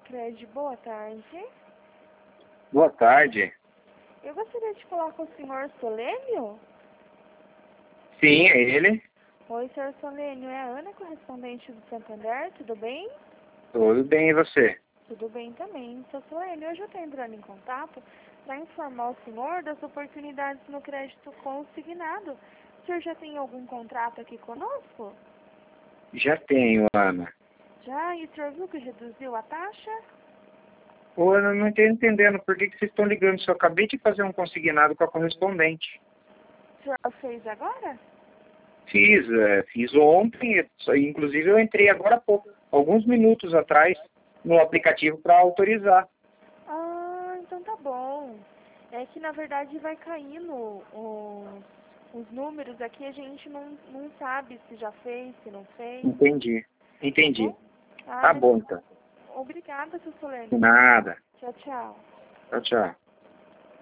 Crédito, boa tarde. Boa tarde. Eu gostaria de falar com o senhor Solênio. Sim, é ele. Oi, senhor Solênio, é a Ana, correspondente do Santander, tudo bem? Tudo bem, e você? Tudo bem também. Seu Solênio, hoje eu estou entrando em contato para informar o senhor das oportunidades no crédito consignado. O senhor já tem algum contrato aqui conosco? Já tenho, Ana. Já? E o senhor viu que reduziu a taxa? Ô, eu não estou entendendo por que vocês estão ligando. Se eu acabei de fazer um consignado com a correspondente. O senhor fez agora? Fiz ontem, inclusive eu entrei agora há pouco, alguns minutos atrás, no aplicativo para autorizar. Ah, então tá bom. É que na verdade vai caindo os números aqui, a gente não sabe se já fez, se não fez. Entendi. Tá bom? Tá bom, então. Obrigada, seu De Solênio. nada. Tchau, tchau. Tchau, tchau.